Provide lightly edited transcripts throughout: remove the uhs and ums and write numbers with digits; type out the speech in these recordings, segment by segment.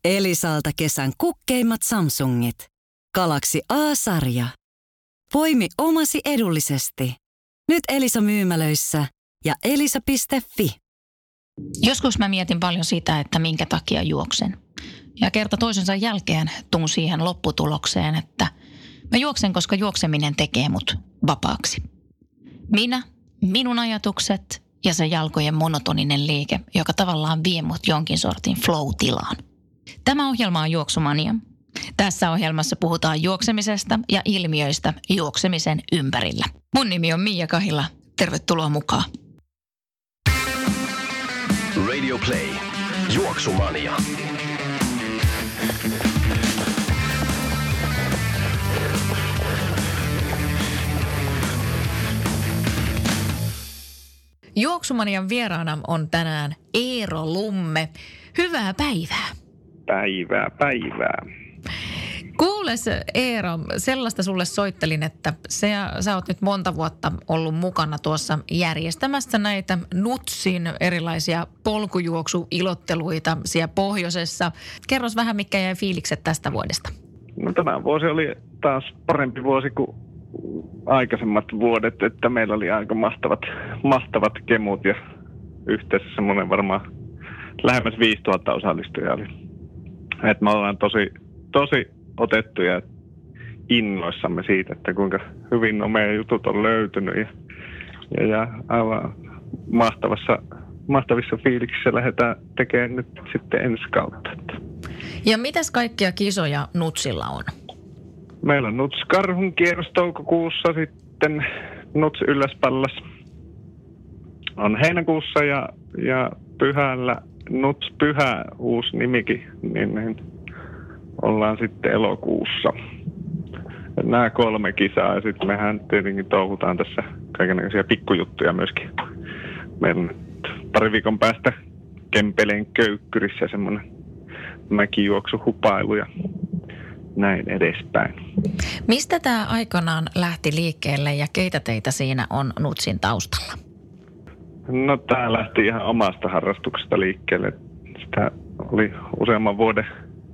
Elisalta kesän kukkeimmat Samsungit. Galaxy A-sarja. Poimi omasi edullisesti. Nyt Elisa-myymälöissä ja elisa.fi. Joskus mä mietin paljon sitä, että minkä takia juoksen. Ja kerta toisensa jälkeen tuun siihen lopputulokseen, että mä juoksen, koska juokseminen tekee mut vapaaksi. Minun ajatukset ja se jalkojen monotoninen liike, joka tavallaan vie mut jonkin sortin flow-tilaan. Tämä ohjelma on Juoksumania. Tässä ohjelmassa puhutaan juoksemisesta ja ilmiöistä juoksemisen ympärillä. Mun nimi on Miia Kahila. Tervetuloa mukaan. Radio Play. Juoksumania. Juoksumanian vieraana on tänään Eero Lumme. Hyvää päivää. Päivää. Kuules Eero, sellaista sulle soittelin, että sä oot nyt monta vuotta ollut mukana tuossa järjestämässä näitä NUTSin erilaisia polkujuoksuilotteluita siellä pohjoisessa. Kerros vähän, mitkä jäi fiilikset tästä vuodesta. No, tämä vuosi oli taas parempi vuosi kuin aikaisemmat vuodet, että meillä oli aika mahtavat kemut ja yhteensä semmoinen varmaan lähemmäs 5000 osallistujaa oli. Et me ollaan tosi otettuja innoissamme siitä, että kuinka hyvin meidän jutut on löytynyt ja aivan mahtavissa fiiliksissä lähdetään tekemään nyt sitten ensi kautta. Ja mitäs kaikkia kisoja NUTSilla on? Meillä on NUTS Karhun kierros toukokuussa, sitten NUTS Ylläspallas on heinäkuussa ja Pyhällä NUTS Pyhä, uusi nimikin, niin ollaan sitten elokuussa. Nämä 3 kisaa ja sitten mehän tietenkin touhutaan tässä kaikenlaisia pikkujuttuja myöskin. Meillä on nyt pari viikon päästä Kempeleen Köykkyrissä semmoinen mäkijuoksuhupailu ja näin edespäin. Mistä tämä aikanaan lähti liikkeelle ja keitä teitä siinä on NUTSin taustalla? No, tämä lähti ihan omasta harrastuksesta liikkeelle. Sitä oli useamman vuoden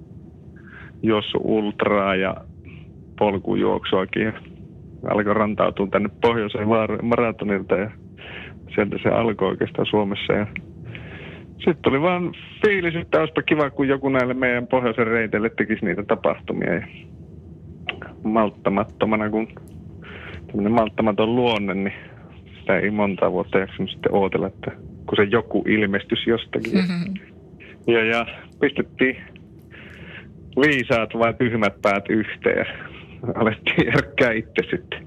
juossut ultraa ja polkujuoksuakin. Alkoi rantautua tänne pohjoiseen maratonilta ja sieltä se alkoi oikeastaan Suomessa. Ja sitten oli vaan fiilis, että olisipa kiva, kun joku näille meidän pohjoisen reiteille tekisi niitä tapahtumia. Ja malttamattomana, kun tämmöinen malttamaton luonne, niin sitä ei monta vuotta jaksanut sitten ootella, että kun se joku ilmestyisi jostakin. Mm-hmm. Ja pistettiin viisaat vai tyhmät päät yhteen ja alettiin järkkää itse sitten.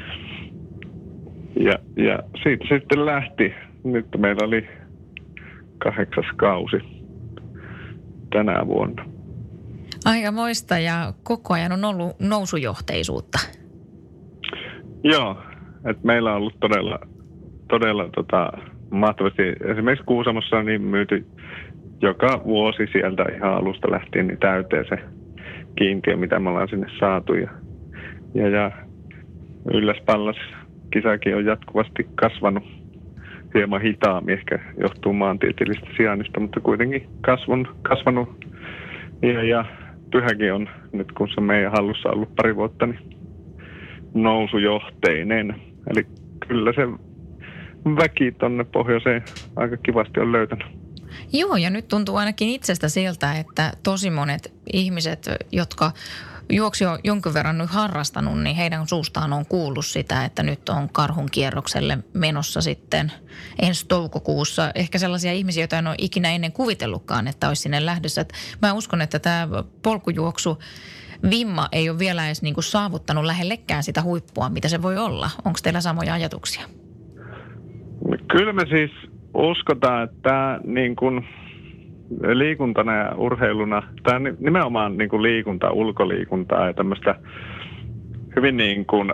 Ja siitä sitten lähti. Nyt meillä oli 8. kausi tänä vuonna. Aikamoista, ja koko ajan on ollut nousujohteisuutta. Joo, että meillä on ollut todella mahtavasti. Esimerkiksi Kuusamossa on niin myyty joka vuosi sieltä ihan alusta lähtien niin täyteen se kiintiö, mitä me ollaan sinne saatu. Ja Ylläspallas kisakin on jatkuvasti kasvanut hieman hitaammin, ehkä johtuu maantieteellisestä sijainnista, mutta kuitenkin kasvanut. Ja Pyhäkin on nyt, kun se meidän hallussa ollut pari vuotta, niin nousujohteinen. Eli kyllä se väki tonne pohjoiseen aika kivasti on löytänyt. Joo, ja nyt tuntuu ainakin itsestä siltä, että tosi monet ihmiset, jotka juoksi on jonkin verran nyt harrastanut, niin heidän suustaan on kuullut sitä, että nyt on Karhun kierrokselle menossa sitten ensi toukokuussa. Ehkä sellaisia ihmisiä, joita en ole ikinä ennen kuvitellutkaan, että olisi sinne lähdössä. Että mä uskon, että tämä polkujuoksu vimma ei ole vielä edes niin kuin saavuttanut lähellekään sitä huippua, mitä se voi olla. Onko teillä samoja ajatuksia? Kyllä me siis uskotaan, että tämä niin kuin liikuntana ja urheiluna, tämä nimenomaan niin kuin liikunta, ulkoliikuntaa ja tämmöistä hyvin niin kuin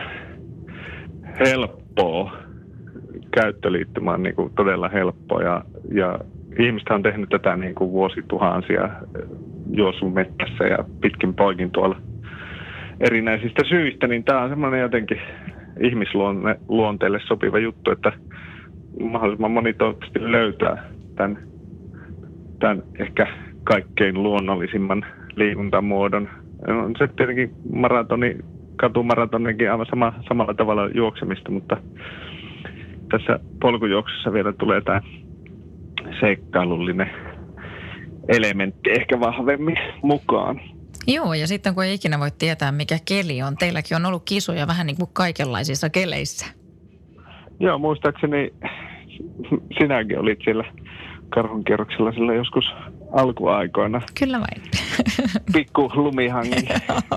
helppoa käyttöliittymä on niin kuin todella helppoa ja ihmiset on tehnyt tätä niin kuin vuosituhansia juossut mettässä ja pitkin poikin tuolla erinäisistä syistä, niin tämä on semmoinen jotenkin ihmisluonteelle sopiva juttu, että mahdollisimman moni toivottavasti löytää tämän ehkä kaikkein luonnollisimman liikuntamuodon. On se tietenkin katumaratonikin aivan samalla tavalla juoksemista, mutta tässä polkujuoksussa vielä tulee tämä seikkailullinen elementti ehkä vahvemmin mukaan. Joo, ja sitten kun ei ikinä voi tietää, mikä keli on. Teilläkin on ollut kisoja vähän niin kuin kaikenlaisissa keleissä. Joo, muistaakseni sinäkin olit siellä karhunkierroksella sillä joskus alkuaikoina. Kyllä vain. Pikku lumihangin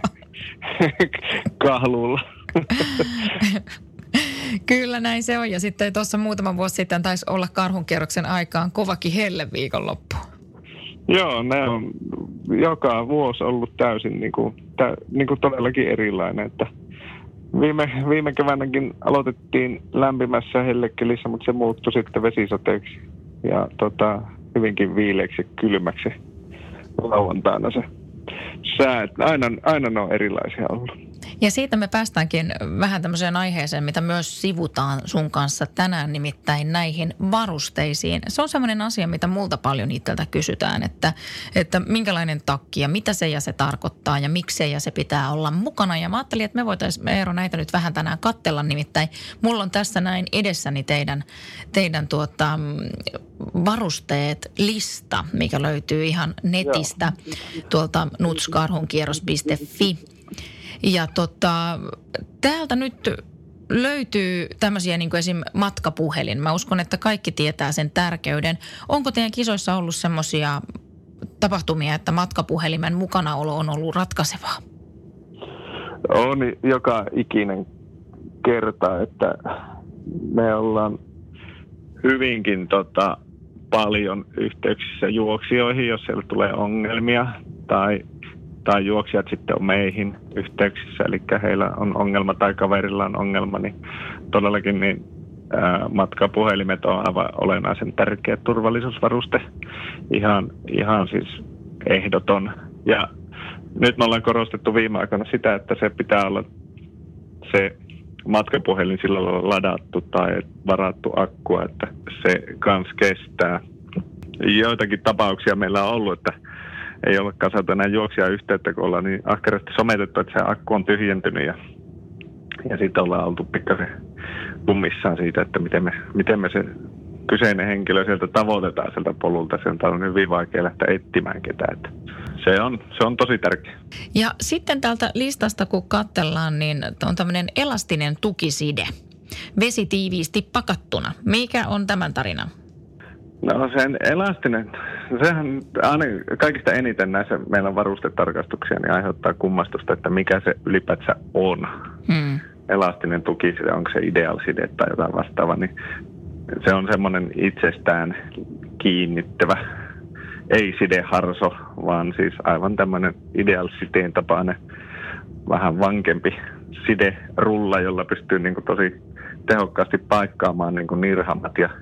kahluulla. Kyllä näin se on. Ja sitten tuossa muutama vuosi sitten taisi olla karhunkierroksen aikaan kovakin helleviikonloppu. Joo, ne on joka vuosi ollut täysin niin kuin todellakin erilainen. Että viime keväänäkin aloitettiin lämpimässä hellekelissä, mutta se muuttui sitten vesisateeksi ja hyvinkin viileäksi ja kylmäksi lauantaina se sää. Aina ne on erilaisia ollut. Ja siitä me päästäänkin vähän tämmöiseen aiheeseen, mitä myös sivutaan sun kanssa tänään, nimittäin näihin varusteisiin. Se on semmoinen asia, mitä multa paljon itseltä kysytään, että minkälainen takki ja mitä se ja se tarkoittaa ja miksei ja se pitää olla mukana. Ja mä ajattelin, että me voitaisiin, Eero, näitä nyt vähän tänään katsella, nimittäin mulla on tässä näin edessäni teidän varusteet lista, mikä löytyy ihan netistä tuolta nutskarhunkierros.fi. Ja täältä nyt löytyy tämmöisiä niin kuin esim. Matkapuhelin. Mä uskon, että kaikki tietää sen tärkeyden. Onko teidän kisoissa ollut semmoisia tapahtumia, että matkapuhelimen mukanaolo on ollut ratkaisevaa? On joka ikinen kerta, että me ollaan hyvinkin paljon yhteyksissä juoksijoihin, jos siellä tulee ongelmia tai juoksijat sitten on meihin yhteyksissä, eli heillä on ongelma tai kaverilla on ongelma, niin todellakin matkapuhelimet on aivan olennaisen tärkeä turvallisuusvaruste, ihan siis ehdoton. Ja nyt me ollaan korostettu viime aikoina sitä, että se pitää olla se matkapuhelin sillä lailla ladattu tai varattu akkua, että se kans kestää. Joitakin tapauksia meillä on ollut, että ei olekaan saatu enää juoksijayhteyttä, kun ollaan niin ahkerasti sometettu, että se akku on tyhjentynyt ja sitten ollaan oltu pikkasen kummissaan siitä, että miten me se kyseinen henkilö sieltä tavoitetaan sieltä polulta. Sieltä on hyvin vaikea lähteä etsimään ketään. Että se on tosi tärkeä. Ja sitten täältä listasta, kun katsellaan, niin on tämmöinen elastinen tukiside. Vesi tiiviisti pakattuna. Mikä on tämän tarina? No sen elastinen, sehän aina kaikista eniten näissä meillä varustetarkastuksia niin aiheuttaa kummastusta, että mikä se ylipäätään on. Elastinen tukiside, onko se ideal-side tai jotain vastaavaa, niin se on semmoinen itsestään kiinnittävä, ei sideharso, vaan siis aivan tämmöinen ideal-siteen tapainen vähän vankempi siderulla, jolla pystyy niin kuin tosi tehokkaasti paikkaamaan niin kuin nirhamat ja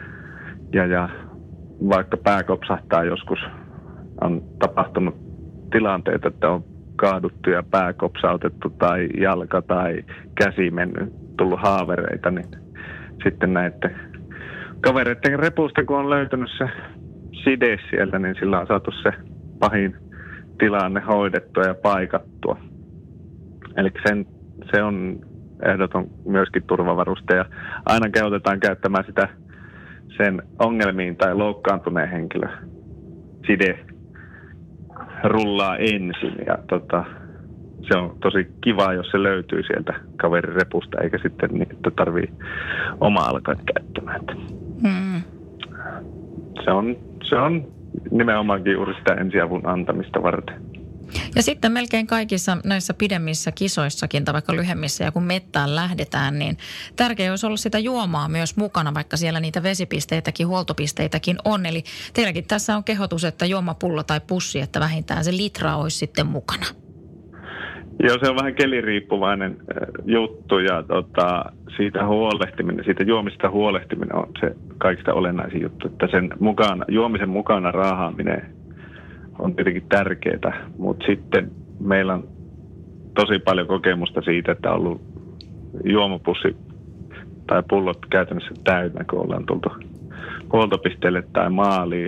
vaikka pää kopsahtaa joskus, on tapahtunut tilanteita, että on kaaduttu ja pää kopsautettu tai jalka tai käsi tullut haavereita, niin sitten näette kavereiden repusta, kun on löytynyt se side sieltä, niin sillä on saatu se pahin tilanne hoidettua ja paikattua. Eli se on ehdoton myöskin turvavaruste ja aina kehotetaan käyttämään sitä sen ongelmiin tai loukkaantuneen henkilö side rullaa ensin ja se on tosi kiva, jos se löytyy sieltä kaverin repusta eikä sitten niin, että tarvii oma alkaa käyttämään. Se on nimenomaankin juuri sitä ensiavun antamista varten. Ja sitten melkein kaikissa näissä pidemmissä kisoissakin tai vaikka lyhyemmissä ja kun mettään lähdetään, niin tärkeää olisi olla sitä juomaa myös mukana, vaikka siellä niitä vesipisteitäkin, huoltopisteitäkin on. Eli teilläkin tässä on kehotus, että juomapullo tai pussi, että vähintään se litra olisi sitten mukana. Joo, se on vähän keliriippuvainen juttu ja siitä huolehtiminen, siitä juomista huolehtiminen on se kaikista olennaisin juttu, että sen juomisen mukana raahaaminen on tietenkin tärkeää, mutta sitten meillä on tosi paljon kokemusta siitä, että on ollut juomapussi tai pullot käytännössä täynnä, kun ollaan tultu huoltopisteelle tai maaliin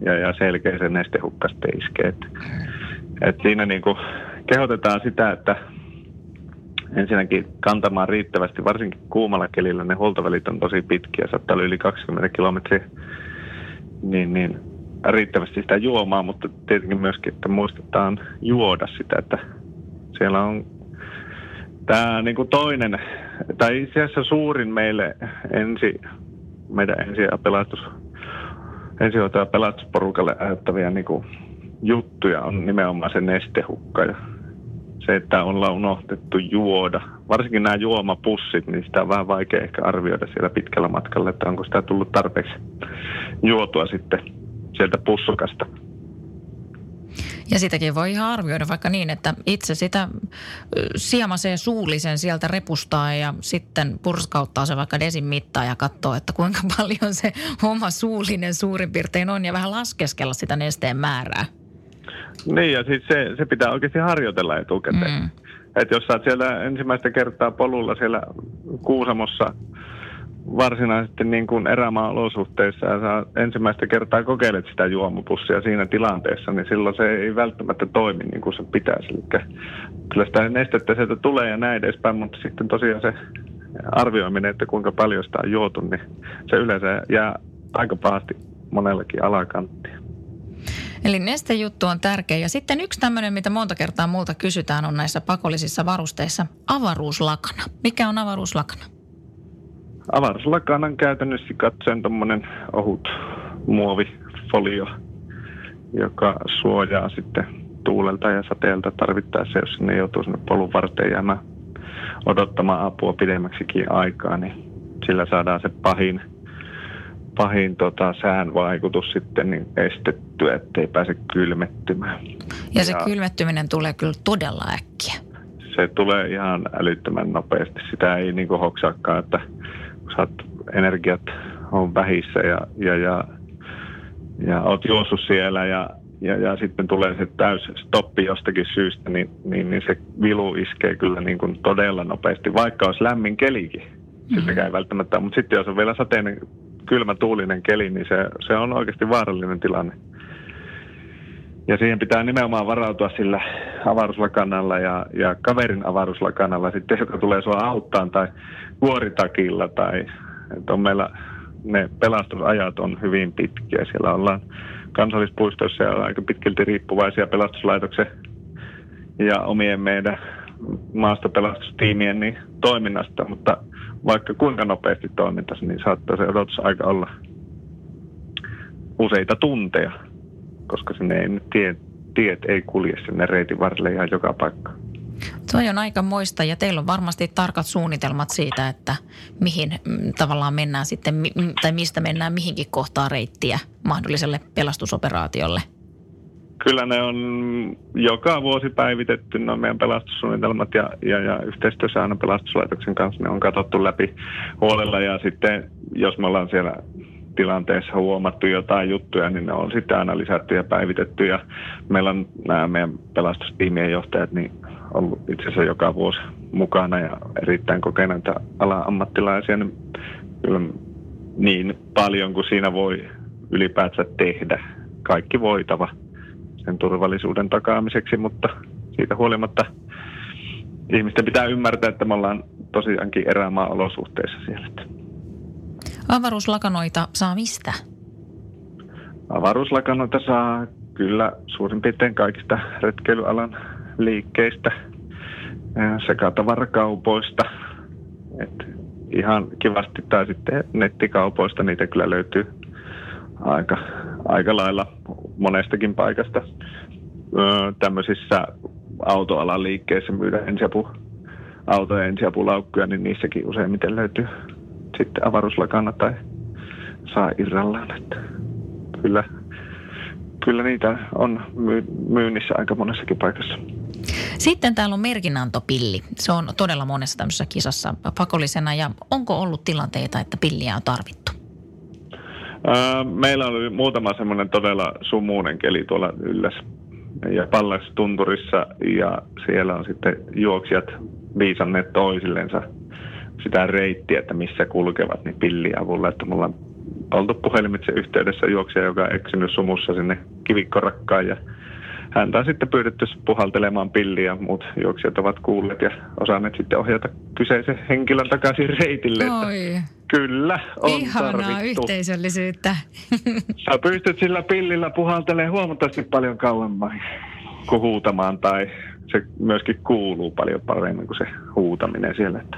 ja selkeä se nestehukka sitten iskee. Et siinä niin kuin kehotetaan sitä, että ensinnäkin kantamaan riittävästi, varsinkin kuumalla kelillä ne huoltovälit on tosi pitkiä, saattaa olla yli 20 kilometriä, niin riittävästi sitä juomaa, mutta tietenkin myöskin, että muistetaan juoda sitä, että siellä on tämä niin kuin toinen, tai itse asiassa suurin meille meidän ensihoito- ja pelastusporukalle ajattavia niin kuin juttuja on nimenomaan se nestehukka ja se, että ollaan unohtettu juoda. Varsinkin nämä juomapussit, niin sitä on vähän vaikea ehkä arvioida siellä pitkällä matkalla, että onko sitä tullut tarpeeksi juotua sitten sieltä pussukasta. Ja sitäkin voi ihan arvioida vaikka niin, että itse sitä siemasee suullisen sieltä repustaa ja sitten purskauttaa se vaikka desin mittaan ja katsoo, että kuinka paljon se oma suullinen suurin piirtein on ja vähän laskeskella sitä nesteen määrää. Niin ja siis se pitää oikeasti harjoitella etukäteen. Että jos sä oot siellä ensimmäistä kertaa polulla siellä Kuusamossa varsinaisesti niin kuin erämaa-olosuhteissa ja sä ensimmäistä kertaa kokeilet sitä juomapussia siinä tilanteessa, niin silloin se ei välttämättä toimi niin kuin se pitäisi. Eli kyllä sitä nestettä sieltä tulee ja näin edespäin, mutta sitten tosiaan se arvioiminen, että kuinka paljon sitä on juotu, niin se yleensä jää aika pahasti monellakin alakanttia. Eli nestejuttu on tärkeä. Ja sitten yksi tämmöinen, mitä monta kertaa multa kysytään, on näissä pakollisissa varusteissa avaruuslakana. Mikä on avaruuslakana? Avaruuslakanan käytännössä katsoen tommonen ohut muovifolio, joka suojaa sitten tuulelta ja sateelta tarvittaessa, jos sinne joutuu sinne polun varteen jäämään odottamaan apua pidemmäksikin aikaa, niin sillä saadaan se pahin sään vaikutus sitten niin estettyä, ettei pääse kylmettymään. Ja se kylmettyminen tulee kyllä todella äkkiä. Se tulee ihan älyttömän nopeasti. Sitä ei niin kuin hoksaakaan, että kun saat energiat on vähissä ja oot juossut siellä ja sitten tulee se täys stoppi jostakin syystä, niin se vilu iskee kyllä niin kuin todella nopeasti, vaikka olisi lämmin kelikin. Siltäkään ei välttämättä, mutta sitten jos on vielä sateinen, kylmä tuulinen keli, niin se on oikeasti vaarallinen tilanne. Ja siihen pitää nimenomaan varautua sillä avaruuslakanalla ja kaverin avaruuslakanalla sitten, joka tulee sua auttaan tai vuoritakilla tai että on meillä ne pelastusajat on hyvin pitkiä. Siellä ollaan kansallispuistoissa ja aika pitkälti riippuvaisia pelastuslaitoksen ja omien meidän maastopelastustiimien niin toiminnasta, mutta vaikka kuinka nopeasti toimintaisi, niin saattaa se odotusaika olla useita tunteja, koska sinne ei tiet ei kulje sinne reitin varrelle ihan joka paikka. Toi on aika moista ja teillä on varmasti tarkat suunnitelmat siitä, että mihin tavallaan mennään sitten, tai mistä mennään mihinkin kohtaan reittiä mahdolliselle pelastusoperaatiolle. Kyllä ne on joka vuosi päivitetty, ne on meidän pelastussuunnitelmat ja yhteistyössä aina pelastuslaitoksen kanssa ne on katsottu läpi huolella ja sitten jos me ollaan siellä tilanteessa huomattu jotain juttuja, niin ne on sitten aina lisätty ja päivitetty ja meillä on nämä meidän pelastustiimien johtajat niin ollut itse asiassa joka vuosi mukana ja erittäin kokeneita ala-ammattilaisia, niin kyllä niin paljon kuin siinä voi ylipäätään tehdä. Kaikki voitava sen turvallisuuden takaamiseksi, mutta siitä huolimatta ihmisten pitää ymmärtää, että me ollaan tosiaankin erämaa-olosuhteissa siellä. Avaruuslakanoita saa mistä? Avaruuslakanoita saa kyllä suurin piirtein kaikista retkeilyalan liikkeistä, sekatavarakaupoista, et ihan kivasti tai sitten nettikaupoista niitä kyllä löytyy aika lailla monestakin paikasta. Tämmöisissä autoalan liikkeissä myydään autojen ensiapulaukkuja, niin niissäkin useimmiten löytyy sitten avaruuslakana tai saa irrallaan. Että kyllä niitä on myynnissä aika monessakin paikassa. Sitten täällä on merkinantopilli. Se on todella monessa tämmöisessä kisassa pakollisena. Ja onko ollut tilanteita, että pilliä on tarvittu? Meillä oli muutama semmoinen todella sumuinen keli tuolla Ylläs ja Pallas-tunturissa. Ja siellä on sitten juoksijat viisanneet toisillensa sitä reittiä, että missä kulkevat niin pillin avulla. Että mulla on oltu puhelimitse yhteydessä juoksija, joka on eksynyt sumussa sinne kivikkorakkaan ja häntä on sitten pyydetty puhaltelemaan pilliä ja muut juoksijat ovat kuulleet ja osanneet sitten ohjata kyseisen henkilön takaisin reitille. Oi. Kyllä, on ihanaa tarvittu. yhteisöllisyyttä. Sä pystyt sillä pillillä puhaltelemaan huomattavasti paljon kauemmin kuin huutamaan tai se myöskin kuuluu paljon paremmin kuin se huutaminen siellä. Että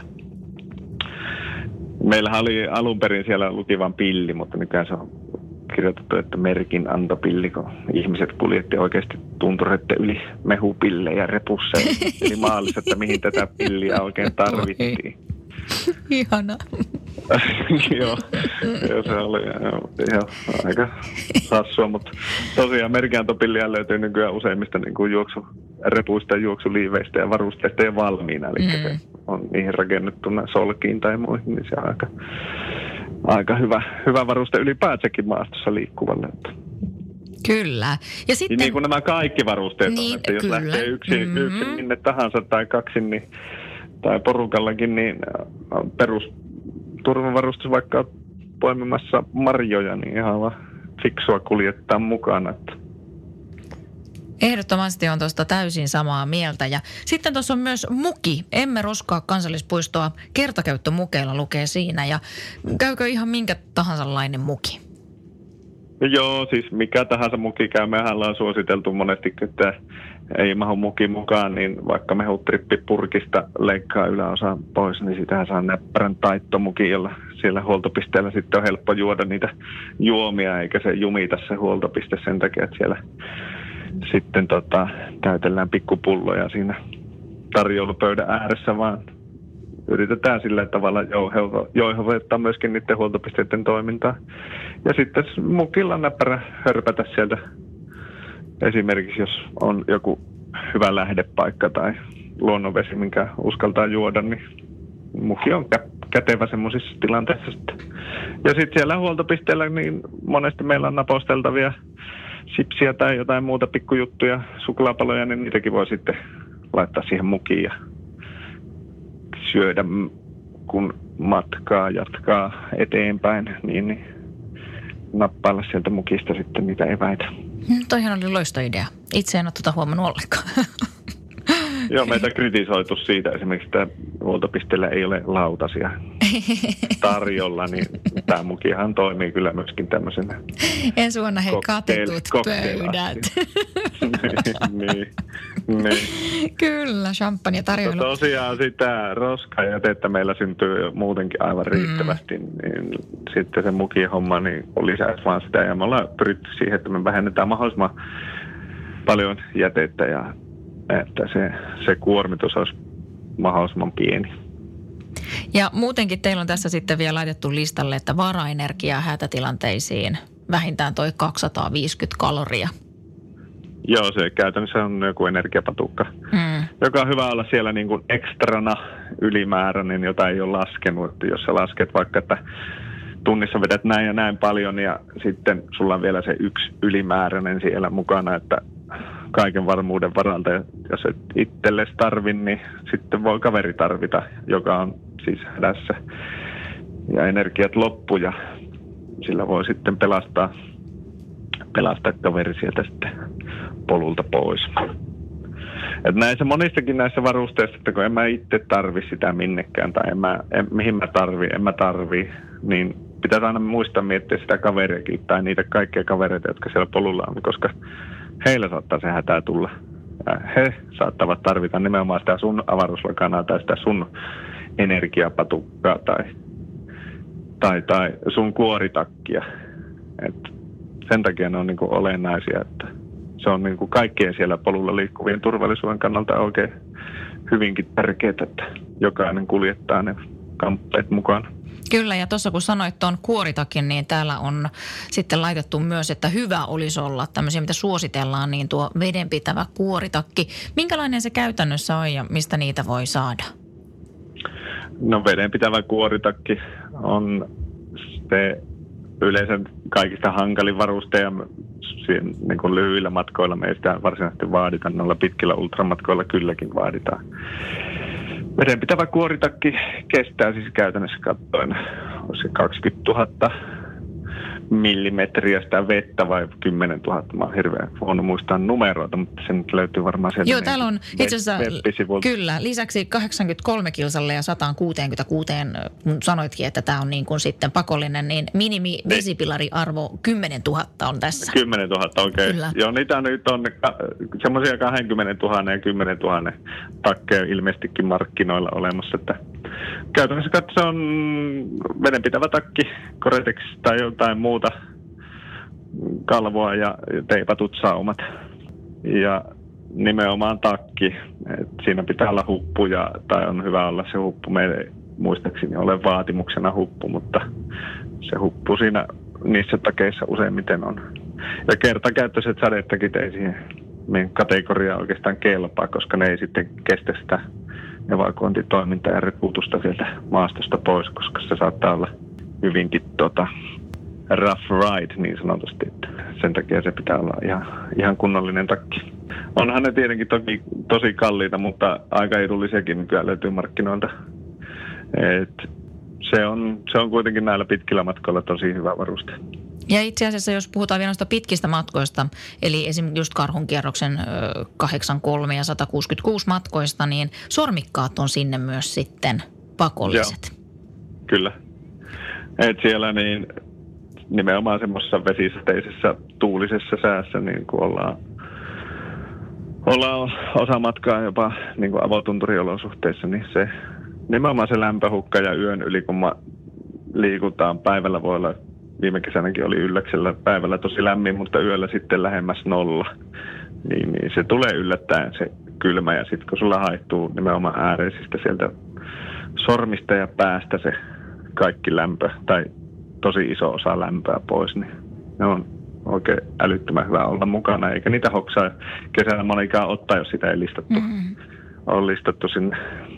meillähän oli alun perin siellä lukivan pilli, mutta nykyään se on kirjoitettu, että merkinantopilli, kun ihmiset kuljetti oikeasti tuntureiden yli mehupillejä repussa eli maalissa, että mihin tätä pilliä oikein tarvittiin. Ihana. Joo, se oli ihan aika hassua, mutta tosiaan merkinantopilliä löytyy nykyään useimmista niin kuin repuista, juoksuliiveistä ja varusteista ja valmiina, eli se on niihin rakennettuna solkiin tai muihin, niin se on aika hyvä varuste ylipäätänsäkin maastossa liikkuvalle. Kyllä. Ja sitten niin kuin nämä kaikki varusteet niin, on, että jos kyllä. lähtee yksin minne tahansa tai kaksin niin, tai porukallakin, niin perusturvavarustus vaikka poimimassa marjoja, niin ihan vaan fiksua kuljettaa mukana. Että ehdottomasti on tuosta täysin samaa mieltä. Ja sitten tuossa on myös muki. Emme roskaa kansallispuistoa. Kertakäyttömukeilla lukee siinä. Ja käykö ihan minkä tahansa-lainen muki? Joo, siis mikä tahansa muki käy. Mehän ollaan suositeltu monesti, että ei mahu muki mukaan, niin vaikka mehuttrippi purkista leikkaa yläosa pois, niin sitähän saa näppärän taittomuki, jolla siellä huoltopisteellä sitten on helppo juoda niitä juomia, eikä se jumita se huoltopiste sen takia, että siellä sitten täytellään pikkupulloja siinä tarjoulupöydän ääressä, vaan yritetään sillä tavalla jouhevoittaa myöskin niiden huoltopisteiden toimintaa. Ja sitten mukilla näppärä hörpätä sieltä esimerkiksi, jos on joku hyvä lähdepaikka tai luonnonvesi, minkä uskaltaa juoda, niin muki on kätevä semmoisissa tilanteissa sitten. Ja sitten siellä huoltopisteellä niin monesti meillä on naposteltavia sipsiä tai jotain muuta pikkujuttuja, suklaapaloja, niin niitäkin voi sitten laittaa siihen mukiin ja syödä, kun matkaa jatkaa eteenpäin, niin nappailla sieltä mukista sitten niitä eväitä. Toihan oli loistoidea. Itse en ole tuota huomannut ollenkaan. Joo, meitä kritisoitu siitä esimerkiksi, että huoltopisteellä ei ole lautasia tarjolla, niin tämä mukihan toimii kyllä myöskin tämmöisenä. Ensi vuonna katetut pöydät. niin. Kyllä, champagne tarjoilu. Tosiaan sitä roskaa ja jätettä meillä syntyy muutenkin aivan riittävästi, niin sitten se mukihomma niin lisäisi vaan sitä. Ja me ollaan pyritty siihen, että me vähennetään mahdollisimman paljon jätettä ja että se kuormitus olisi mahdollisimman pieni. Ja muutenkin teillä on tässä sitten vielä laitettu listalle, että varaenergiaa hätätilanteisiin vähintään toi 250 kaloria. Joo, se käytännössä on joku energiapatukka, joka on hyvä olla siellä niin kuin ekstrana ylimääräinen, jota ei ole laskenut. Että jos sä lasket vaikka, että tunnissa vedät näin ja näin paljon ja sitten sulla on vielä se yksi ylimääräinen siellä mukana, että kaiken varmuuden varalta, jos et itsellesi tarvi, niin sitten voi kaveri tarvita, joka on siis hädässä ja energiat loppu ja sillä voi sitten pelastaa kaveri sieltä sitten polulta pois. Et näissä monistakin näissä varusteissa, että kun en mä itse tarvi sitä minnekään tai mihin mä tarvii, niin pitäisi aina muistaa miettiä sitä kaveriakin tai niitä kaikkia kavereita, jotka siellä polulla on, koska heillä saattaa se hätää tulla. Ja he saattavat tarvita nimenomaan sitä sun avaruuslakanaa tai sitä sun energiapatukkaa tai sun kuoritakkia. Et sen takia ne on niinku olennaisia, että se on niinku kaikkien siellä polulla liikkuvien turvallisuuden kannalta oikein hyvinkin tärkeää, että jokainen kuljettaa ne kamppeet mukana. Kyllä, ja tuossa kun sanoit tuon kuoritakin, niin täällä on sitten laitettu myös, että hyvä olisi olla tämmöisiä, mitä suositellaan, niin tuo vedenpitävä kuoritakki. Minkälainen se käytännössä on ja mistä niitä voi saada? No vedenpitävä kuoritakki on se yleensä kaikista hankalin varuste ja niin kuin lyhyillä matkoilla me ei sitä varsinaisesti vaadita, noilla pitkillä ultramatkoilla kylläkin vaaditaan. Vedenpitävä kuoritakki kestää siis käytännössä katsoen 20 000 millimetriä sitä vettä vai 10 000. Mä oon hirveän huono muistaa numeroita, mutta se nyt löytyy varmaan sieltä. Joo, täällä on itse asiassa, kyllä, lisäksi 83 kilsalle ja 166, kun sanoitkin, että tämä on niin kuin sitten pakollinen, niin minimivesipilariarvo 10 000 on tässä. 10 000, okei. Okay. Joo, niitä nyt on semmoisia 20 000 ja 10 000 takkeja ilmeisestikin markkinoilla olemassa, että käytännössä katsoen vedenpitävä takki, Gore-Tex tai jotain muuta, kalvoa ja teipatut saumat. Ja nimenomaan takki, että siinä pitää olla huppu tai on hyvä olla se huppu. Meillä ei muistaakseni ole vaatimuksena huppu, mutta se huppu siinä niissä takeissa useimmiten on. Ja kertakäyttöiset sadetakit ei siihen meidän kategoriaan oikeastaan kelpaa, koska ne ei sitten kestä sitä evakuointitoimintaa ja reputusta sieltä maastosta pois, koska se saattaa olla hyvinkin rough ride niin sanotusti. Sen takia se pitää olla ihan kunnollinen takki. Onhan ne tietenkin tosi kalliita, mutta aika edullisiakin nykyään löytyy markkinoilta. Se on kuitenkin näillä pitkillä matkoilla tosi hyvä varuste. Ja itse asiassa, jos puhutaan vielä noista pitkistä matkoista, eli esimerkiksi just Karhunkierroksen 83 ja 166 matkoista, niin sormikkaat on sinne myös sitten pakolliset. Joo, kyllä. Et siellä niin nimenomaan semmoisessa vesisateisessa tuulisessa säässä, niin kun ollaan osa matkaa jopa niin kuin avotunturiolosuhteissa, niin se nimenomaan se lämpöhukka ja yön yli, kun liikutaan päivällä voi olla. Viime kesänäkin oli Ylläksellä päivällä tosi lämmin, mutta yöllä sitten lähemmäs 0. Niin se tulee yllättäen se kylmä ja sitten kun sulla haittuu nimenomaan ääreisistä sieltä sormista ja päästä se kaikki lämpö tai tosi iso osa lämpöä pois, niin ne on oikein älyttömän hyvä olla mukana. Eikä niitä hoksaa kesällä monikaan ottaa, jos sitä ei listattu. On listattu sinne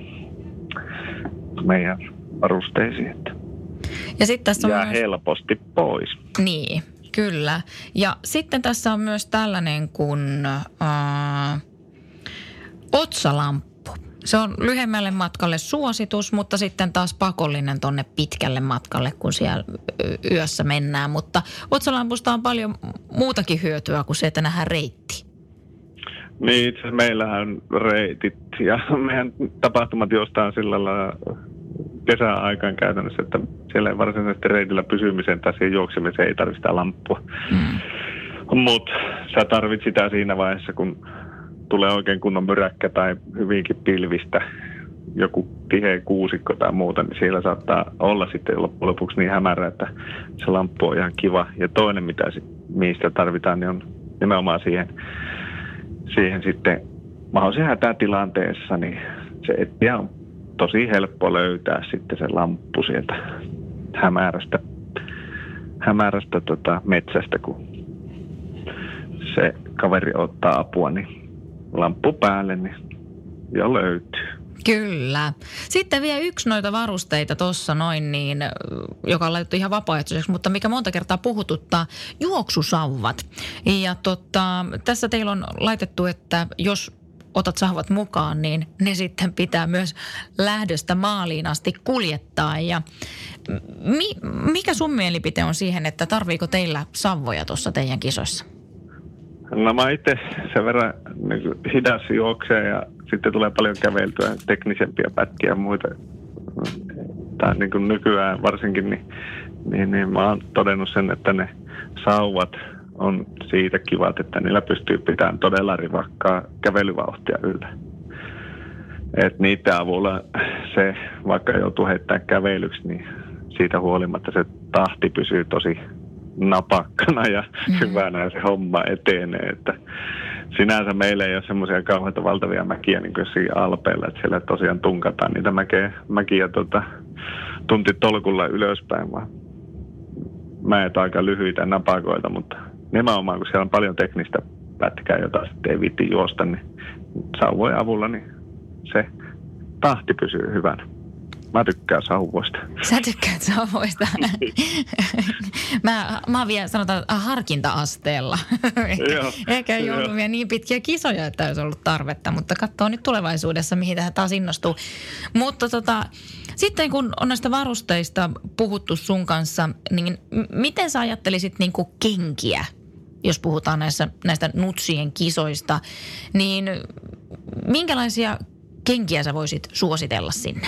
meidän varusteisiin. Ja sitten tässä on jää myös helposti pois. Niin, kyllä. Ja sitten tässä on myös tällainen kuin otsalamppu. Se on lyhyemmälle matkalle suositus, mutta sitten taas pakollinen tonne pitkälle matkalle, kun siellä yössä mennään. Mutta otsalampusta on paljon muutakin hyötyä kuin se, että nähdään reitti. Niin, itse asiassa meillähän on reitit ja meidän tapahtumat juostaan sillä lailla kesäaikaan käytännössä, että siellä ei varsinaisesti reitillä pysymiseen tai siihen juoksemiseen ei tarvitse sitä lamppua. Mutta sä tarvit sitä siinä vaiheessa, kun tulee oikein kunnon myräkkä tai hyvinkin pilvistä, joku tiheä kuusikko tai muuta, niin siellä saattaa olla sitten loppujen lopuksi niin hämärä, että se lamppu on ihan kiva. Ja toinen, mistä tarvitaan, niin on nimenomaan siihen sitten mahdollisen hätätilanteessa, niin se etsiä on tosi helppo löytää sitten se lamppu sieltä hämärästä metsästä, kun se kaveri ottaa apua, niin lamppu päälle, niin jo löytyy. Kyllä. Sitten vielä yksi noita varusteita tuossa noin, niin, joka on laitettu ihan vapaaehtoiseksi, mutta mikä monta kertaa puhututtaa, juoksusauvat. Ja tässä teillä on laitettu, että jos otat sauvat mukaan, niin ne sitten pitää myös lähdöstä maaliin asti kuljettaa. Ja mikä sun mielipite on siihen, että tarviiko teillä sauvoja tuossa teidän kisoissa? No mä itse sen verran niin hidas juoksee ja sitten tulee paljon käveltyä, teknisempiä pätkiä ja muita. Tai niin kuin nykyään varsinkin, niin mä oon todennut sen, että ne sauvat on siitä kivat, että niillä pystyy pitämään todella rivakkaa kävelyvauhtia yllä. Et niiden avulla se, vaikka joutuu heittämään kävelyksi, niin siitä huolimatta se tahti pysyy tosi napakkana ja hyvänä ja se homma etenee. Että sinänsä meillä ei ole semmoisia kauheita valtavia mäkiä niin kuin siinä Alpeilla, että siellä tosiaan tunkataan niitä mäkiä tuntitolkulla ylöspäin, vaan mäet aika lyhyitä napakoita, mutta nimenomaan kun siellä on paljon teknistä pätkää, jota sitten ei viitti juosta, niin sauvojen avulla niin se tahti pysyy hyvänä. Mä tykkään sauvoista. Sä tykkäät sauvoista. mä oon vielä sanotaan harkinta-asteella. Eikä ei ollut vielä niin pitkiä kisoja, että olisi ollut tarvetta, mutta katsoo nyt tulevaisuudessa, mihin tähän taas innostuu. Mutta Sitten kun on näistä varusteista puhuttu sun kanssa, niin miten sä ajattelisit niin kuin kenkiä, jos puhutaan näistä nutsien kisoista, niin minkälaisia kenkiä sä voisit suositella sinne?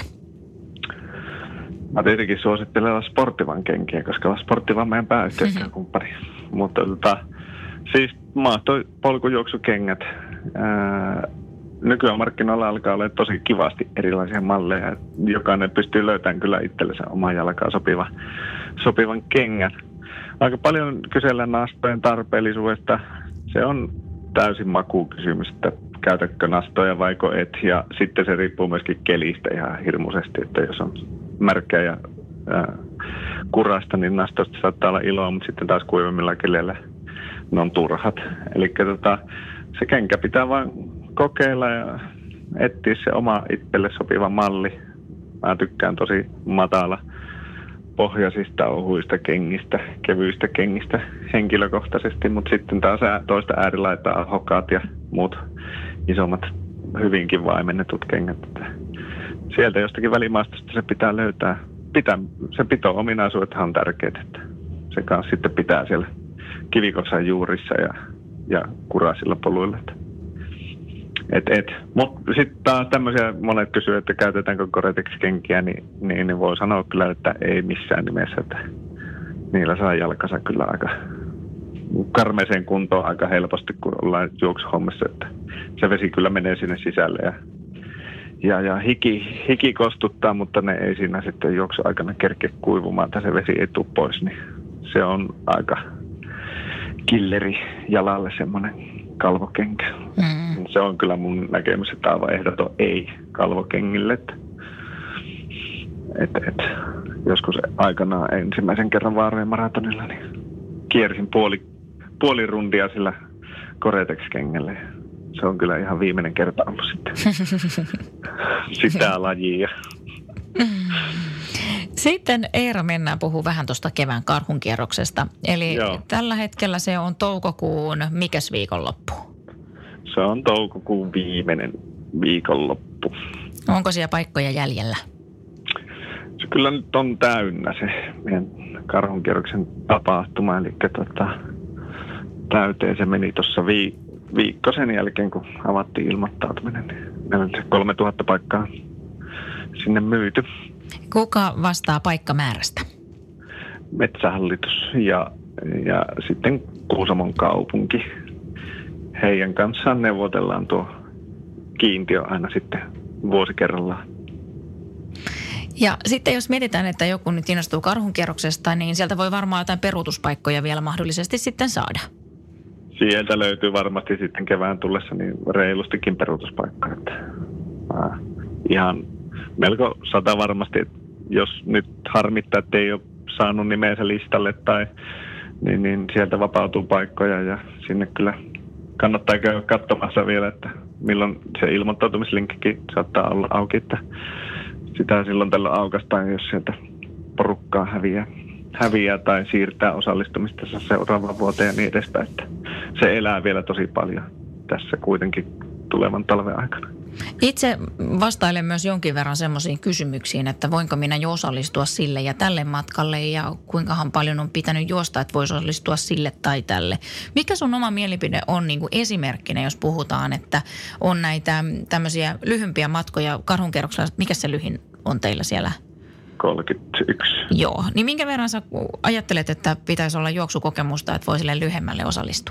Mä tietenkin suosittelen sporttivan kenkiä, koska sporttivan on meidän pääyhteistyökumppani. Mutta siis polkujuoksukengät. Nykyään markkinoilla alkaa olla tosi kivasti erilaisia malleja. Jokainen pystyy löytämään kyllä itsellensä oman jalkaan sopivan kengän. Aika paljon kysellään nastojen tarpeellisuudesta. Se on täysin makukysymys, että käytätkö nastoja vaiko et. Ja sitten se riippuu myöskin kelistä ihan hirmuisesti, että jos on märkää ja kurasta, niin nastosta saattaa olla iloa, mutta sitten taas kuivemmilla keleillä ne on turhat. Eli se kenkä pitää vain kokeilla ja etsiä se oma itselle sopiva malli. Mä tykkään tosi matala pohjaisista, ohuista kengistä, kevyistä kengistä henkilökohtaisesti, mutta sitten taas toista äärilaitaa hokaat ja muut isommat hyvinkin vaimennetut kengät. Sieltä jostakin välimaastosta se pitää löytää. Se pito-ominaisuudethan on tärkeitä, että se kanssa sitten pitää siellä kivikoksan juurissa ja kuraisilla poluilla. Mutta sitten taas tämmöisiä monet kysyvät, että käytetäänkö Gore-Tex-kenkiä, niin voi sanoa kyllä, että ei missään nimessä, että niillä saa jalkansa kyllä aika karmeeseen kuntoon aika helposti, kun ollaan juoksuhommassa, että se vesi kyllä menee sinne sisälle ja hiki kostuttaa, mutta ne ei siinä sitten juoksuaikana kerkeä kuivumaan, tai se vesi ei tule pois, niin se on aika killeri jalalle semmoinen kalvokenkä. Se on kyllä mun näkemys, että aivan ehdoton ei kalvokengille. Joskus aikanaan ensimmäisen kerran Vaarojen maratonilla niin kiersin puoli rundia sillä Gore-Tex-kengälle. Se on kyllä ihan viimeinen kerta ollut sitten sitä lajia. Sitten Eera mennään puhuu vähän tuosta kevään karhunkierroksesta. Eli Joo. Tällä hetkellä se on toukokuun mikäs viikonloppu? Se on toukokuun viimeinen viikonloppu. Onko siellä paikkoja jäljellä? Se kyllä nyt on täynnä se meidän karhunkierroksen tapahtuma. Eli täyteen se meni tuossa viikko sen jälkeen, kun avattiin ilmoittautuminen. Meillä on se 3000 paikkaa sinne myyty. Kuka vastaa paikkamäärästä? Metsähallitus ja sitten Kuusamon kaupunki. Heidän kanssaan neuvotellaan tuo kiintiö aina sitten vuosi kerrallaan. Ja sitten jos mietitään, että joku nyt innostuu karhunkierroksesta, niin sieltä voi varmaan jotain peruutuspaikkoja vielä mahdollisesti sitten saada. Sieltä löytyy varmasti sitten kevään tullessa niin reilustikin peruutuspaikkaa. Ihan melko 100 varmasti, että jos nyt harmittaa, että ei ole saanut nimeensä listalle niin sieltä vapautuu paikkoja ja sinne kyllä kannattaa käydä katsomassa vielä, että milloin se ilmoittautumislinkkikin saattaa olla auki, että sitä silloin tällä aukastaan, jos sieltä porukkaa häviää tai siirtää osallistumista seuraavaan vuoteen ja niin edespäin, että se elää vielä tosi paljon tässä kuitenkin tulevan talven aikana. Itse vastailen myös jonkin verran semmoisiin kysymyksiin, että voinko minä jo osallistua sille ja tälle matkalle ja kuinkahan paljon on pitänyt juosta, että voisi osallistua sille tai tälle. Mikä sun oma mielipide on niin kuin esimerkkinä, jos puhutaan, että on näitä tämmöisiä lyhympiä matkoja karhunkierroksella, mikä se lyhin on teillä siellä? 31. Joo, niin minkä verran sä ajattelet, että pitäisi olla juoksukokemusta, että voi sille lyhyemmälle osallistua?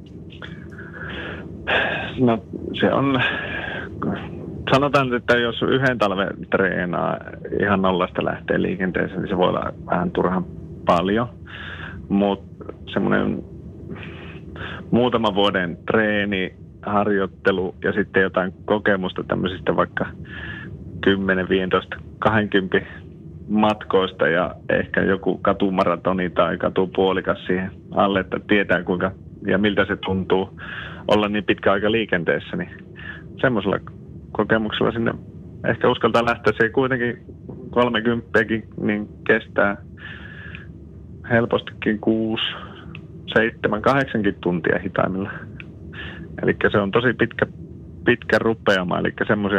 No se on, sanotaan, että jos yhden talven treenaa ihan nollasta lähtee liikenteeseen, niin se voi olla vähän turhan paljon. Mutta semmoinen muutaman vuoden treeni, harjoittelu ja sitten jotain kokemusta tämmöisistä vaikka 10, 15, 20 matkoista ja ehkä joku katumaratoni tai katupuolikas siihen alle, että tietää kuinka ja miltä se tuntuu olla niin pitkä aika liikenteessä, niin semmoisella kokemuksella sinne ehkä uskaltaa lähteä. Se kuitenkin 30kin niin kestää helpostikin 6, 7, 8 tuntia hitaimmilla. Eli se on tosi pitkä rupeama, eli semmoisia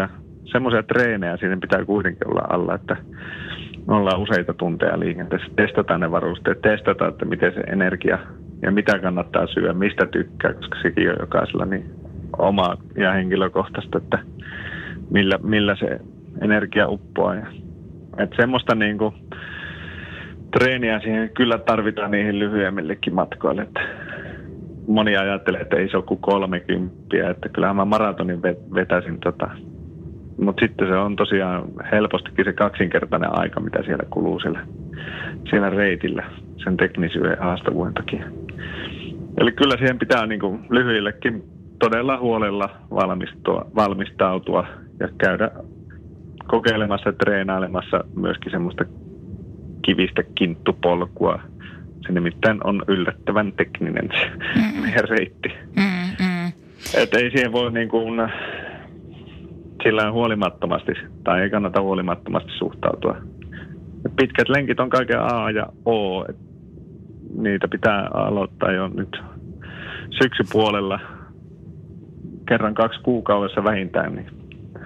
semmoisia treenejä siinä pitää kuitenkin olla alla, että me ollaan useita tunteja liikenteessä, testataan ne varusteet, testataan, että miten se energia ja mitä kannattaa syödä, mistä tykkää, koska sekin on jokaisella niin oma ja henkilökohtaista, että millä se energia uppoaa. Että semmoista niinku treeniä siihen kyllä tarvitaan niihin lyhyemmillekin matkoille. Että moni ajattelee, että ei se ole kuin 30, että kyllähän mä maratonin vetäisin mutta sitten se on tosiaan helpostikin se kaksinkertainen aika, mitä siellä kuluu siellä reitillä sen teknisyyden haastavuuden takia. Eli kyllä siihen pitää niinku lyhyillekin todella huolella valmistautua ja käydä kokeilemassa ja treenailemassa myöskin semmoista kivistä kinttupolkua. Se nimittäin on yllättävän tekninen se meidän reitti. Että ei siihen voi niin kuin sillä huolimattomasti, tai ei kannata huolimattomasti suhtautua. Pitkät lenkit on kaiken A ja O. Niitä pitää aloittaa jo nyt syksypuolella kerran 2 kuukaudessa vähintään. Niin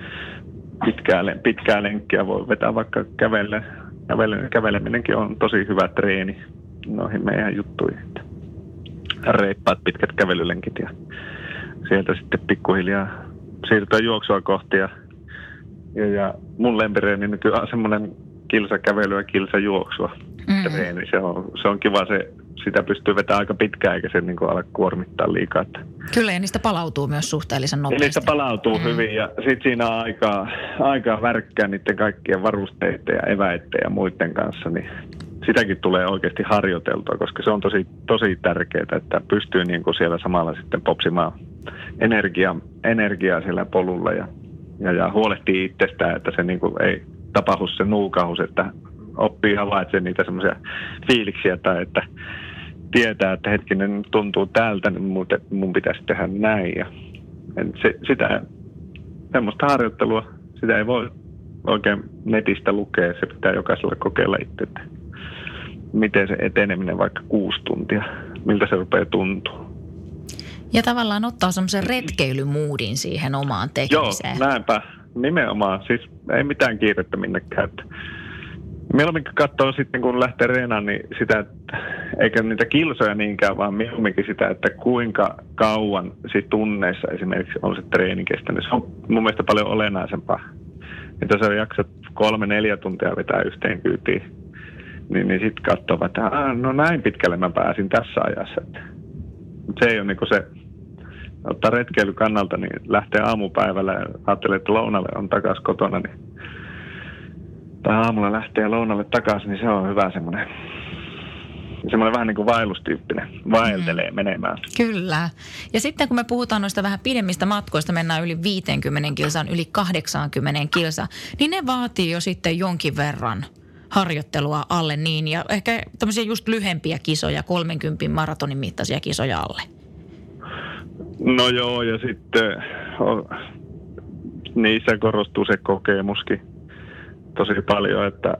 pitkää lenkkiä voi vetää vaikka käveleminenkin on tosi hyvä treeni noihin meidän juttuihin. Reippaat pitkät kävelylenkit ja sieltä sitten pikkuhiljaa siirtyä juoksua kohti. Ja mun lempireeni nykyään on semmoinen kilsakävely ja kilsajuoksua treeni. Se on kiva, sitä pystyy vetämään aika pitkään eikä se niin kuin ala kuormittaa liikaa. Kyllä, ja niistä palautuu myös suhteellisen nopeasti. Niistä palautuu hyvin ja sitten siinä on aikaa värkkää niiden kaikkien varusteiden ja eväiden ja muiden kanssa, niin sitäkin tulee oikeasti harjoiteltua, koska se on tosi tärkeää, että pystyy niin kuin siellä samalla sitten popsimaan energiaa siellä polulla ja huolehtii itsestään, että se niin kuin ei tapahdu se nuukahus, että oppii havaitsemaan niitä semmoisia fiiliksiä tai että tietää, että hetkinen tuntuu tältä, niin mun pitäisi tehdä näin. Ja semmoista harjoittelua, sitä ei voi oikein netistä lukea, se pitää jokaisella kokeilla itse, että miten se eteneminen vaikka 6 tuntia, miltä se rupeaa tuntua. Ja tavallaan ottaa semmoisen retkeilymuudin siihen omaan tekemiseen. Joo, näinpä. Nimenomaan. Siis ei mitään kiirettä minnekään. Mieluummin katsoo sitten, kun lähtee reenaan, niin sitä, eikä niitä kilsoja niinkään, vaan mieluumminkin sitä, että kuinka kauan sit tunneissa esimerkiksi on se treeni kestänyt. Se on mun mielestä paljon olennaisempaa. Että jos jaksat 3-4 tuntia vetää yhteen kyytiin, niin sitten katsoo, että no näin pitkälle mä pääsin tässä ajassa. Se ei ole niinku se, ottaa retkeily kannalta, niin lähtee aamupäivällä ja ajattelee, että lounalle on takaisin kotona, niin tai aamulla lähtee lounalle takaisin, niin se on hyvä semmoinen vähän niin kuin vaellustyyppinen, vaeltelee menemään. Kyllä. Ja sitten kun me puhutaan noista vähän pidemmistä matkoista, mennään yli 50 kilsaan, yli 80 kilsaa, niin ne vaatii jo sitten jonkin verran harjoittelua alle niin, ja ehkä tämmöisiä just lyhempiä kisoja, 30 maratonin mittaisia kisoja alle. No joo, ja sitten niissä korostuu se kokemuskin tosi paljon, että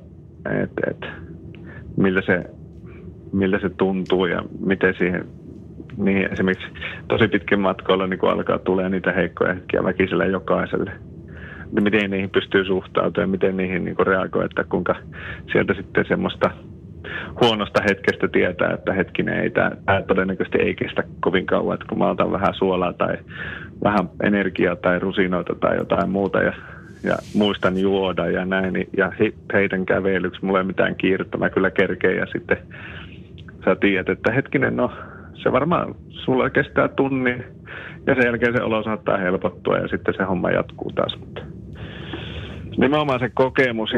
miltä se tuntuu ja miten niihin esimerkiksi tosi pitkin matkoilla niin kun alkaa tulee niitä heikkoja hetkiä väkisellä jokaiselle. Miten niihin pystyy suhtautumaan ja miten niihin niin reagoi, että kuinka sieltä sitten semmoista huonosta hetkestä tietää, että hetkinen ei tämä todennäköisesti ei kestä kovin kauan, että kun mä otan vähän suolaa tai vähän energiaa tai rusinoita tai jotain muuta ja muistan juoda ja näin ja heitän kävelyksi, mulla ei mitään kiirettä, mä kyllä kerkeen ja sitten sä tiedät, että hetkinen, no se varmaan sulla kestää tunnin ja sen jälkeen se olo saattaa helpottua ja sitten se homma jatkuu taas. Mutta nimenomaan se kokemus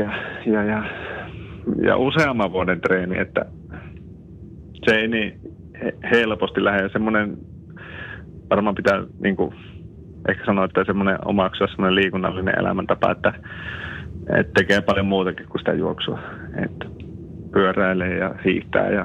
ja useamman vuoden treeni, että se ei niin helposti lähde. Semmoinen varmaan pitää niin kuin, ehkä sanoa, että semmoinen omaksua semmoinen liikunnallinen elämäntapa, että tekee paljon muutakin kuin sitä juoksua. Että pyöräilee ja hiihtää ja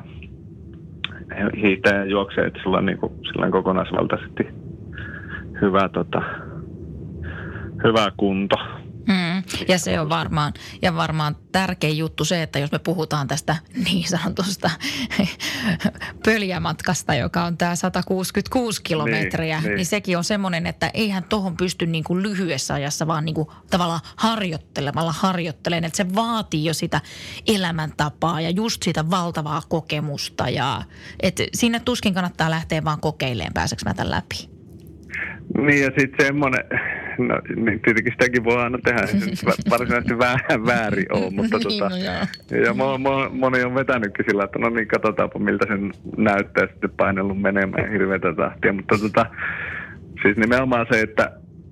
juoksee, että sulla on niin kuin, sillä kokonaisvaltaisesti hyvä kunto. Ja se on varmaan tärkein juttu se, että jos me puhutaan tästä niin sanotusta pöljämatkasta, joka on tämä 166 kilometriä, niin sekin on semmoinen, että eihän tohon pysty niin kuin lyhyessä ajassa vaan niin kuin tavallaan harjoittelemaan, että se vaatii jo sitä elämäntapaa ja just sitä valtavaa kokemusta ja että sinne tuskin kannattaa lähteä vaan kokeilemaan, pääseekö mä tämän läpi. Niin ja sitten semmoinen, no niin tietenkin sitäkin voi aina tehdä, ei se varsinaisesti väärin ole, mutta ja moni on vetänytkin sillä, että no niin, katsotaanpa miltä sen näyttää sitten painellut menemään hirveätä tahtia, mutta siis nimenomaan se, että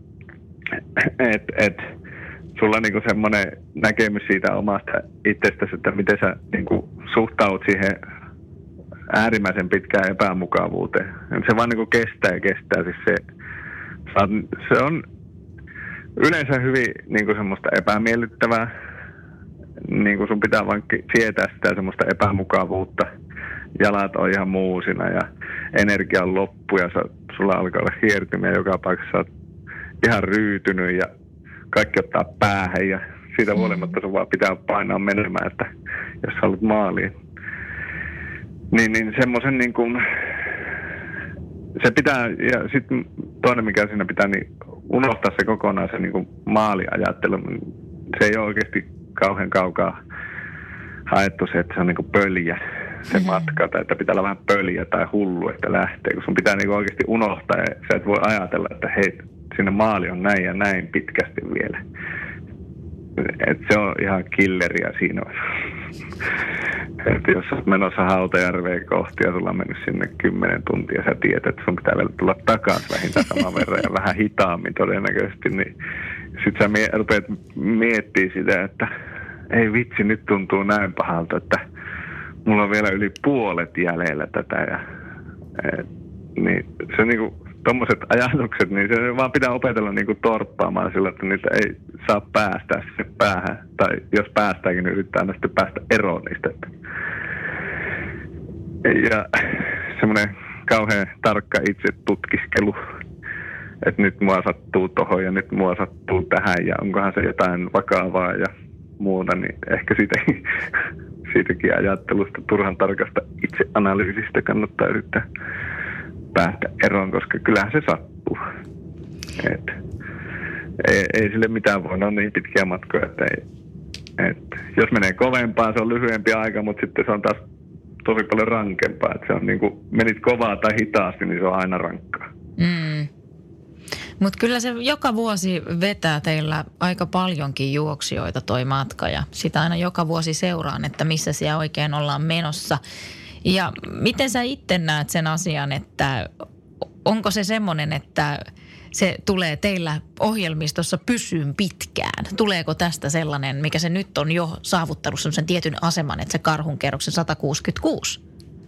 sulla niinku semmoinen näkemys siitä omasta itsestäsi, että miten sä niinku suhtaudut siihen äärimmäisen pitkään epämukavuuteen. Se vaan niinku kestää. Siis se on yleensä hyvin niinku semmoista epämiellyttävää. Niinku sun pitää vaan sietää sitä semmoista epämukavuutta. Jalat on ihan muusina ja energia on loppu ja sulla alkaa olla hiertymiä joka paikassa. Sä oot ihan ryytynyt ja kaikki ottaa päähän ja siitä huolimatta sun vaan pitää painaa menemään, että jos sä haluat maaliin. Niin semmoisen niin kuin, se pitää, ja sitten toinen mikä siinä pitää, niin unohtaa se kokonaan se niin kuin maaliajattelu. Se ei ole oikeasti kauhean kaukaa haettu se, että se on niin kuin pöljä se matka, tai että pitää olla vähän pöljä tai hullu, että lähtee, kun sun pitää niin kuin oikeasti unohtaa, ja sä et voi ajatella, että hei, sinne maali on näin ja näin pitkästi vielä. Et se on ihan killeriä siinä. Että jos olet menossa Hautajärveen kohti ja sulla on mennyt sinne 10 tuntia ja sä tiedät, että sun pitää vielä tulla takaisin vähintään saman verran ja vähän hitaammin todennäköisesti, niin sit sä rupeat miettimään sitä, että ei vitsi, nyt tuntuu näin pahalta, että mulla on vielä yli puolet jäljellä tätä ja niin se niinku tommoset ajatukset, niin se vaan pitää opetella niinku torppaamaan sillä, että niitä ei saa päästää sinne päähän. Tai jos päästäänkin, niin yrittää aina sitten päästä eroon niistä. Ja semmoinen kauhean tarkka itse tutkiskelu, että nyt mua sattuu tohon ja nyt mua sattuu tähän ja onkohan se jotain vakavaa ja muuta, niin ehkä siitäkin ajattelusta, turhan tarkasta itseanalyysistä kannattaa yrittää päästä eroon, koska kyllähän se sattuu. Ei sille mitään voi, ne on niin pitkiä matkoja, että jos menee kovempaa, se on lyhyempi aika, mutta sitten se on taas tosi paljon rankempaa. Että se on niin kuin, menit kovaa tai hitaasti, niin se on aina rankkaa. Mutta kyllä se joka vuosi vetää teillä aika paljonkin juoksijoita toi matka ja sitä aina joka vuosi seuraan, että missä siellä oikein ollaan menossa. Ja miten sä itse näet sen asian, että onko se semmoinen, että se tulee teillä ohjelmistossa pysyyn pitkään? Tuleeko tästä sellainen, mikä se nyt on jo saavuttanut sellaisen tietyn aseman, että se karhunkerroksen 166?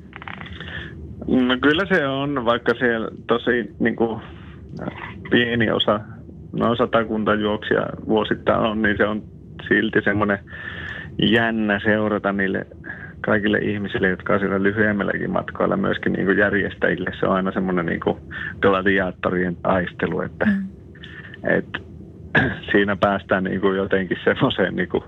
No kyllä se on, vaikka siellä tosi niin kuin pieni osa, noin 100 juoksia vuosittain on, niin se on silti semmoinen jännä seurata niille kaikille ihmisille, jotka on siellä lyhyemmälläkin matkoilla, myöskin niin kuin järjestäjille. Se on aina semmoinen niin kuin gladiaattorien taistelu, että siinä päästään niin kuin jotenkin semmoiseen niin kuin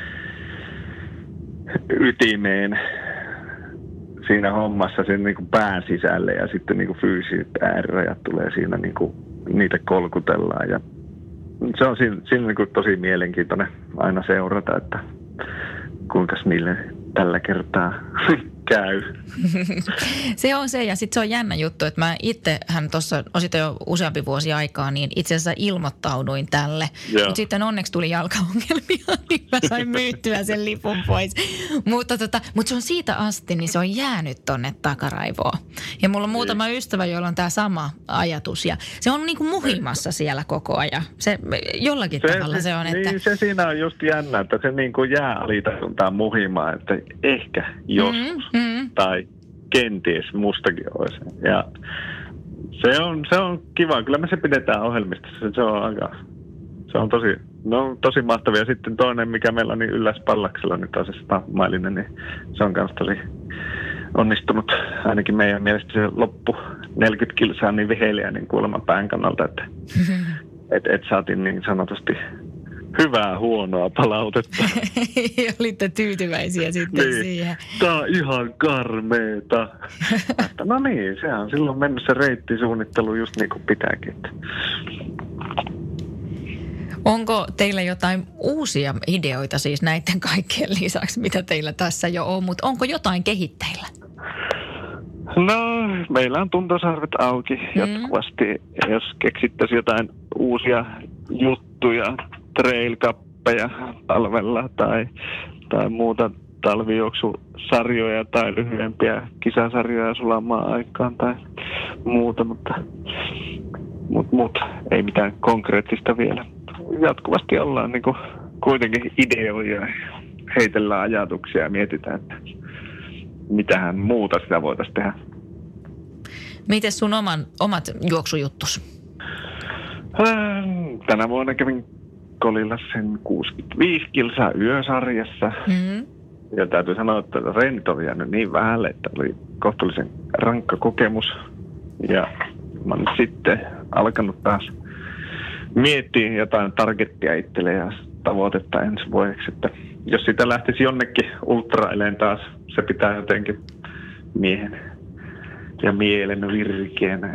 ytimeen siinä hommassa sen niin kuin pään sisälle ja sitten niin kuin fyysiset äärirajat tulee siinä, niin kuin, niitä kolkutellaan ja se on siinä niin kuin tosi mielenkiintoinen aina seurata, että kuinka niille tällä kertaa käy. Se on se ja sitten se on jännä juttu, että mä itsehän tuossa on jo useampi vuosi aikaa, niin itse asiassa ilmoittauduin tälle. Mutta sitten onneksi tuli jalkaongelmia, niin mä sain myyttyä sen lipun pois. Mutta se on siitä asti, niin se on jäänyt tonne takaraivoon. Ja mulla on muutama ystävä, jolla on tämä sama ajatus ja se on niinku muhimassa siellä koko ajan. Se jollakin tavalla se on, että... Niin, se siinä on just jännä, että se niinku jää alitajuntaan muhimaan, että ehkä joskus. Tai kenties mustakin olisi. Ja se on kiva. Kyllä me se pidetään ohjelmistossa. Se on tosi mahtavia. Sitten toinen, mikä meillä on niin ylläs Pallaksella, nyt on se 100-mailinen, niin se on myös tosi onnistunut. Ainakin meidän mielestä se loppu 40 kilsaa niin viheliä niin kuulemma pään kannalta, että et saatiin niin sanotusti hyvää huonoa palautetta. Olitte tyytyväisiä sitten siihen. Tää on ihan karmeeta. No niin, sehän on silloin mennyt se reittisuunnittelu just niin kuin pitääkin. Onko teillä jotain uusia ideoita siis näiden kaikkien lisäksi, mitä teillä tässä jo on, mutta onko jotain kehitteillä? No, meillä on tuntosarvet auki jatkuvasti. Ja jos keksittäisiin jotain uusia juttuja, trail-kappeja talvella tai muuta talvijuoksusarjoja tai lyhyempiä kisasarjoja sulamaan aikaan tai muuta, mutta ei mitään konkreettista vielä. Jatkuvasti ollaan niin kuin kuitenkin ideoja ja heitellään ajatuksia ja mietitään, että mitähän muuta sitä voitaisiin tehdä. Miten sun omat juoksujuttus? Tänä vuonna kävin Kolilla sen 65 kilsaa yösarjassa. Ja täytyy sanoa, että reenit on jäänyt niin vähälle, että oli kohtuullisen rankka kokemus. Ja mä oon sitten alkanut taas miettiä jotain targettia itselle ja tavoitetta ensi vuodeksi, että jos sitä lähtisi jonnekin ultraileen taas, se pitää jotenkin miehen ja mielen virkeänä.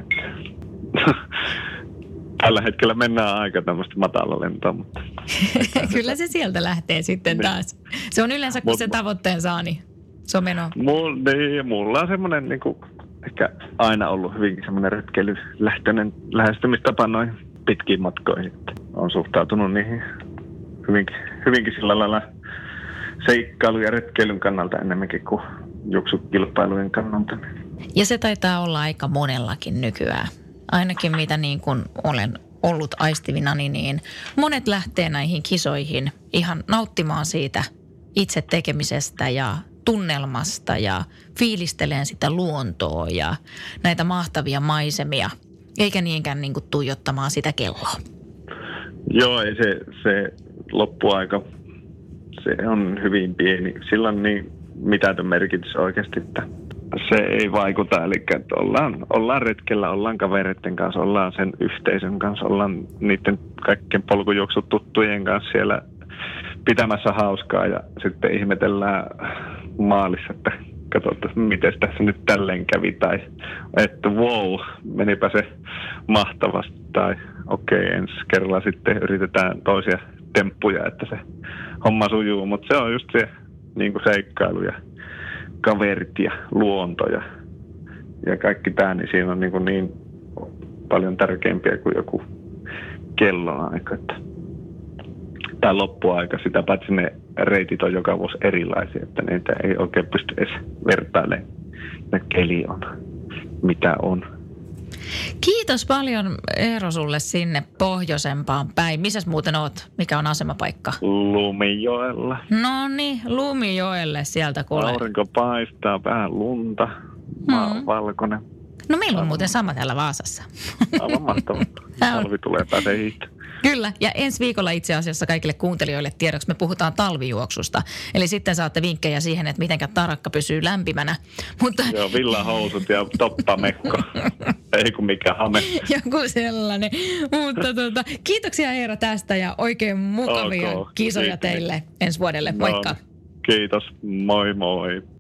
Tällä hetkellä mennään aika tämmöistä matalalentoa, mutta... Kyllä se sieltä lähtee sitten taas. Se on yleensä, kun se tavoitteen saa, niin se on menoa. Mulla on semmoinen niin kuin, ehkä aina ollut hyvinkin semmoinen retkeilylähtöinen lähestymistapa noihin pitkiin matkoihin. Olen suhtautunut niihin hyvinkin sillä lailla seikkailu- ja retkeilyn kannalta enemmänkin kuin juoksukilpailujen kannalta. Ja se taitaa olla aika monellakin nykyään. Ainakin mitä niin kuin olen ollut aistivinani, niin monet lähtee näihin kisoihin ihan nauttimaan siitä itse tekemisestä ja tunnelmasta ja fiilisteleen sitä luontoa ja näitä mahtavia maisemia, eikä niinkään niin kuin tuijottamaan sitä kelloa. Joo, ei se loppuaika, se on hyvin pieni. Sillä on niin mitätön merkitys oikeasti, että se ei vaikuta. Eli että ollaan retkellä, ollaan kavereiden kanssa, ollaan sen yhteisön kanssa, ollaan niiden kaikkien polkujuoksututtujen kanssa siellä pitämässä hauskaa ja sitten ihmetellään maalissa, että katsotaan, miten tässä nyt tälleen kävi tai että wow, menipä se mahtavasti tai okei, ensi kerralla sitten yritetään toisia temppuja, että se homma sujuu, mutta se on just se niin kuin seikkailu ja kaverit ja luonto ja kaikki tämä, niin siinä on niin paljon tärkeämpiä kuin joku kelloaika. Tämä loppuaika, sitä paitsi ne reitit on joka vuosi erilaisia, että niitä ei oikein pysty edes vertailemaan. Ne keli on, mitä on. Kiitos paljon Eero sulle sinne pohjoisempaan päin. Missäs muuten oot? Mikä on asemapaikka? Lumijoella. No niin, Lumijoelle sieltä kuule. Aurinko paistaa, vähän lunta, maa on valkoinen. No meillä on muuten sama täällä Vaasassa. Aivan mahtavaa. Talvi tulee pääsee hiihtämään. Kyllä, ja ensi viikolla itse asiassa kaikille kuuntelijoille tiedoksi me puhutaan talvijuoksusta. Eli sitten saatte vinkkejä siihen, että mitenkä tarakka pysyy lämpimänä. Mutta... Joo, villahousut ja toppamekko. Ei kun mikä hame. Joku sellainen. Mutta kiitoksia Eero tästä ja oikein mukavia kisoja teille ensi vuodelle. Moikka. No, kiitos, moi moi.